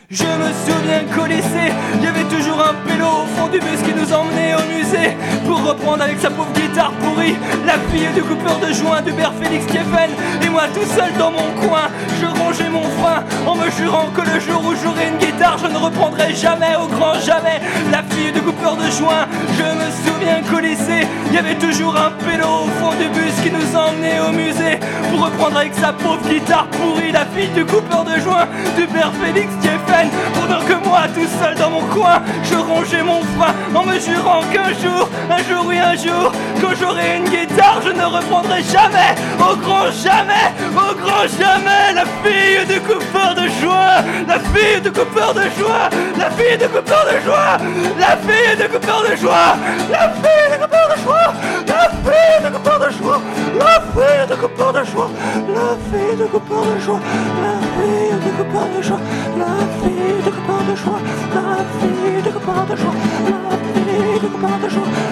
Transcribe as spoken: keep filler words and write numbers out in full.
Je me souviens qu'au lycée, il y avait toujours un pélo au fond du bus qui nous emmenait au musée pour reprendre avec sa pauvre guitare pourrie la fille du coupeur de joint d'Hubert Félix Kieffen. Et moi tout seul dans mon coin, je rongeais mon frein en me jurant que le jour où j'aurai une guitare, je ne reprendrai jamais, au grand jamais, la fille du coupeur de joint. Je me souviens qu'au lycée, il y avait toujours un pélo au fond du bus qui nous emmenait au musée pour reprendre avec sa pauvre guitare pourrie la fille du coupeur de joint d'Hubert Félix Kieffen. Pendant que moi, tout seul dans mon coin, je rongeais mon frein en me jurant qu'un jour, un jour oui un jour, quand j'aurai une guitare, je ne reprendrai jamais, au grand jamais, au grand jamais, la fille du coupeur de joint, la fille du coupeur de joint, la fille du coupeur de joint, la fille du coupeur de joint, la fille du coupeur de joint, la fille du coupeur de joint, la fille du coupeur de joint, la fille du coupeur de joint, la fille du coupeur de joint, la fille de copain de joie, la fille de copain de joie, la fille de copain de joie.